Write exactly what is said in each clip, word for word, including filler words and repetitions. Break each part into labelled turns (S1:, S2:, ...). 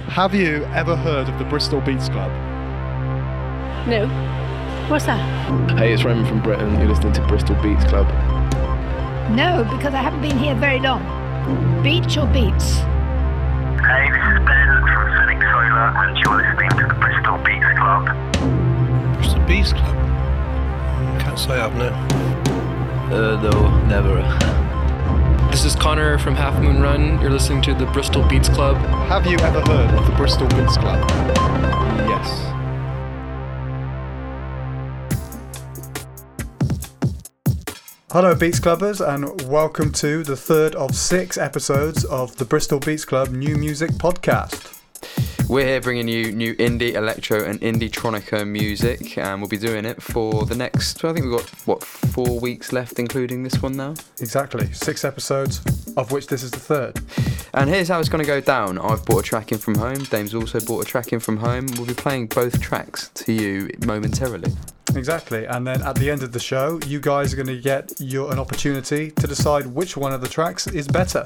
S1: Have you ever heard of the Bristol Beats Club?
S2: No. What's that?
S3: Hey, it's Raymond from Britain. You're listening to Bristol Beats Club.
S2: No, because I haven't been here very long. Beach or beats?
S4: Hey, this is Ben from Phoenix Solar, and you're listening to the Bristol Beats Club.
S5: Bristol Beats Club? Can't say I've no.
S3: Uh, no, never.
S6: This is Connor from Half Moon Run. You're listening to the Bristol Beats Club.
S1: Have you ever heard of the Bristol Beats Club?
S3: Yes.
S7: Hello Beats Clubbers, and welcome to the third of six episodes of the Bristol Beats Club New Music Podcast.
S8: We're here bringing you new indie, electro and indie-tronica music, and we'll be doing it for the next, well, I think we've got, what, four weeks left, including this one now?
S7: Exactly, six episodes, of which this is the third.
S8: And here's how it's going to go down. I've brought a track in from home, Dame's also brought a track in from home. We'll be playing both tracks to you momentarily.
S7: Exactly, and then at the end of the show, you guys are going to get your, an opportunity to decide which one of the tracks is better.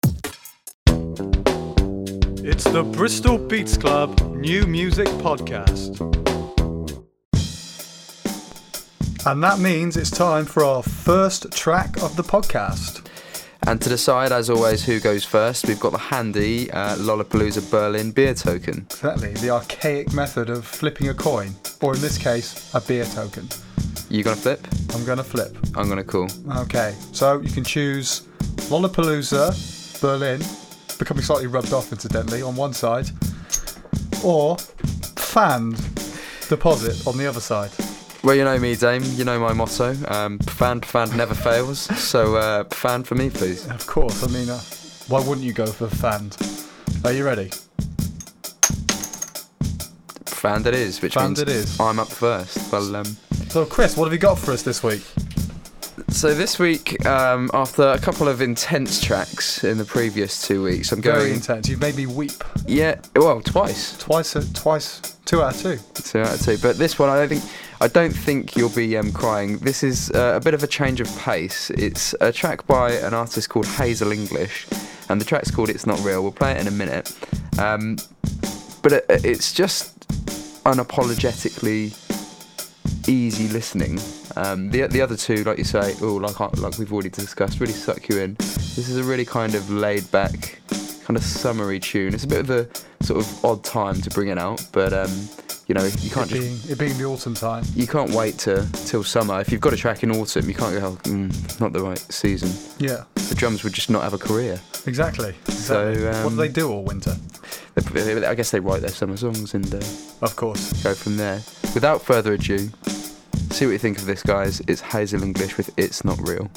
S7: It's the Bristol Beats Club New Music Podcast. And that means it's time for our first track of the podcast.
S8: And to decide, as always, who goes first, we've got the handy uh, Lollapalooza Berlin beer token.
S7: Exactly, the archaic method of flipping a coin, or in this case, a beer token.
S8: You gonna flip?
S7: I'm gonna flip.
S8: I'm gonna call.
S7: Okay, so you can choose Lollapalooza Berlin, becoming slightly rubbed off incidentally, on one side, or Fand Deposit on the other side.
S8: Well, you know me, Dame. You know my motto. Um, Fan, fan never fails. So, uh, fan for me, please.
S7: Of course. I mean, uh, why wouldn't you go for Fand? Are you ready?
S8: Fand it is, which
S7: Fand
S8: means
S7: it is.
S8: I'm up first. Well, um,
S7: so Chris, what have you got for us this week?
S8: So this week, um, after a couple of intense tracks in the previous two weeks, I'm going
S7: very intense. You've made me weep.
S8: Yeah, well, twice.
S7: Twice, uh, twice, two out of two.
S8: Two out of two. But this one, I don't think. I don't think you'll be um, crying. This is uh, a bit of a change of pace. It's a track by an artist called Hazel English, and the track's called It's Not Real. We'll play it in a minute. Um, but it, it's just unapologetically easy listening. Um, the the other two, like you say, oh, like like we've already discussed, really suck you in. This is a really kind of laid back, kind of summery tune. It's a bit of a sort of odd time to bring it out, but um, you know, you can't
S7: it
S8: just
S7: being, it being the autumn time.
S8: You can't wait to till summer. If you've got a track in autumn, you can't go, oh, mm, not the right season.
S7: Yeah.
S8: The drums would just not have a career.
S7: Exactly. exactly.
S8: So um,
S7: what do they do all winter?
S8: They, I guess they write their summer songs and uh,
S7: of course
S8: go from there. Without further ado, see what you think of this, guys. It's Hazel English with It's Not Real.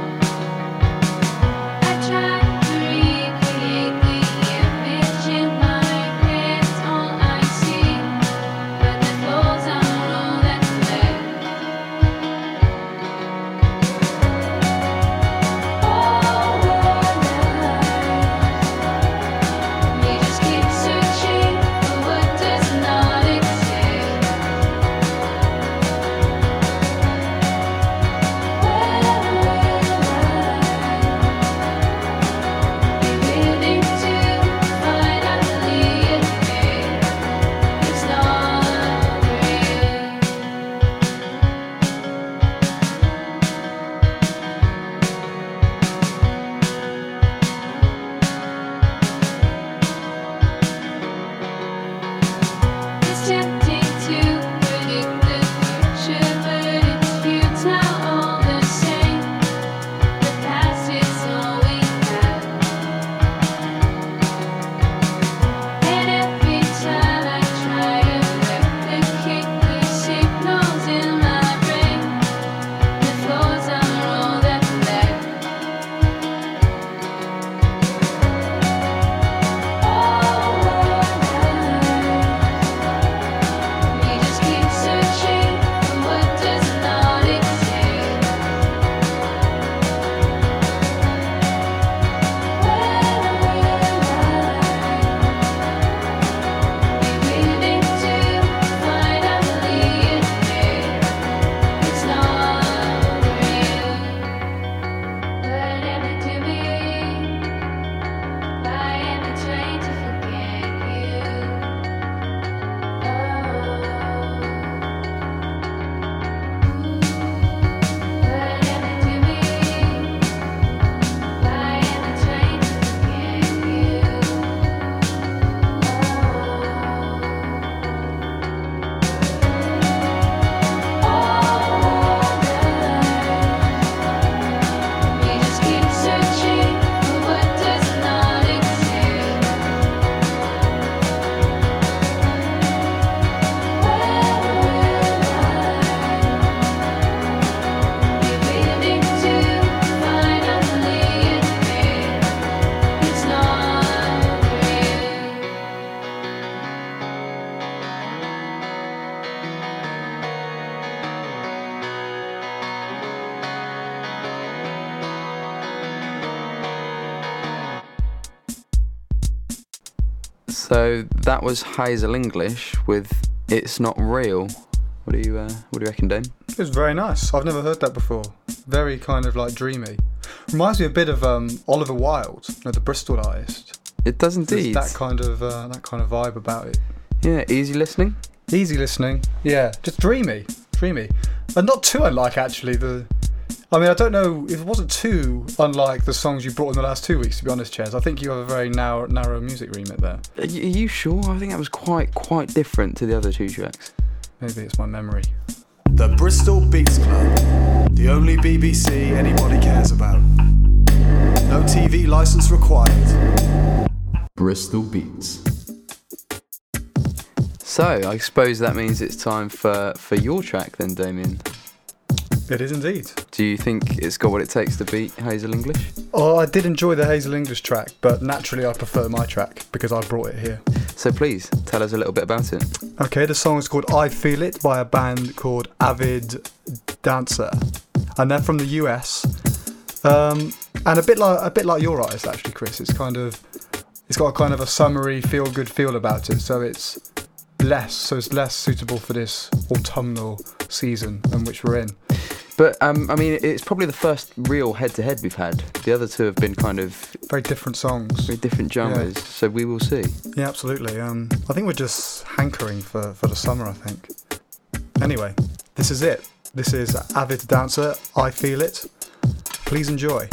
S9: Try to recreate the image in my
S8: So that was Hazel English with It's Not Real. What do you uh, what do you reckon, Dame?
S7: It was very nice. I've never heard that before. Very kind of like dreamy. Reminds me a bit of um, Oliver Wilde, you know, the Bristol artist.
S8: It does indeed.
S7: There's that kind of uh, that kind of vibe about it.
S8: Yeah, easy listening.
S7: Easy listening. Yeah, just dreamy, dreamy, and not too unlike actually the. I mean, I don't know if it wasn't too unlike the songs you brought in the last two weeks. To be honest, Ches, I think you have a very narrow, narrow music remit there.
S8: Are you, are you sure? I think that was quite quite different to the other two tracks.
S7: Maybe it's my memory.
S9: The Bristol Beats Club, the only B B C anybody cares about. No T V license required.
S10: Bristol Beats.
S8: So, I suppose that means it's time for, for your track then, Damien.
S7: It is indeed.
S8: Do you think it's got what it takes to beat Hazel English?
S7: Oh, I did enjoy the Hazel English track, but naturally I prefer my track because I brought it here.
S8: So please, tell us a little bit about it.
S7: Okay, the song is called I Feel It by a band called Avid Dancer. And they're from the U S. Um, and a bit like a bit like your artist actually, Chris. It's kind of it's got a kind of a summery, feel good feel about it. So it's less so it's less suitable for this autumnal season in which we're in.
S8: But um, I mean, it's probably the first real head-to-head we've had. The other two have been kind of
S7: very different songs,
S8: very different genres. Yeah. So we will see.
S7: Yeah, absolutely. Um, I think we're just hankering for, for the summer. I think. Anyway, this is it. This is Avid Dancer. I Feel It. Please enjoy.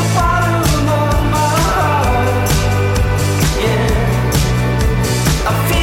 S11: I feel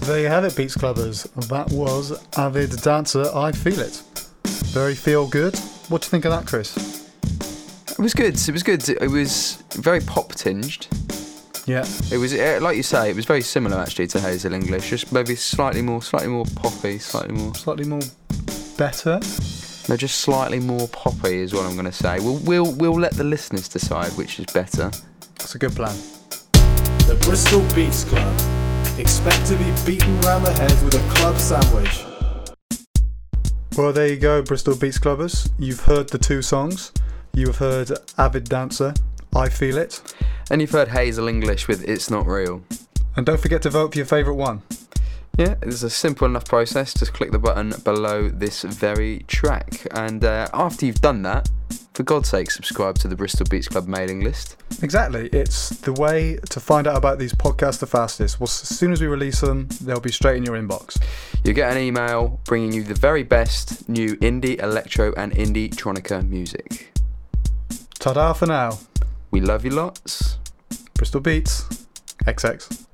S7: There you have it, Beats Clubbers. That was Avid Dancer, I Feel It. Very feel good. What do you think of that, Chris?
S8: It was good. It was good. It was very pop tinged.
S7: Yeah.
S8: It was, uh, like you say, it was very similar actually to Hazel English, just maybe slightly more, slightly more poppy, slightly more,
S7: slightly more better.
S8: No, just slightly more poppy is what I'm going to say. We'll we'll we'll let the listeners decide which is better.
S7: That's a good plan.
S9: The Bristol Beats Club. Expect to be beaten round the head with a club sandwich.
S7: Well, there you go, Bristol Beats Clubbers. You've heard the two songs. You have heard Avid Dancer, I Feel It.
S8: And you've heard Hazel English with It's Not Real.
S7: And don't forget to vote for your favourite one.
S8: Yeah, it's a simple enough process. Just click the button below this very track. And uh, after you've done that, for God's sake, subscribe to the Bristol Beats Club mailing list.
S7: Exactly. It's the way to find out about these podcasts the fastest. Well, as soon as we release them, they'll be straight in your inbox.
S8: You get an email bringing you the very best new indie, electro and indie tronica music.
S7: Ta-da for now.
S8: We love you lots.
S7: Bristol Beats. X X.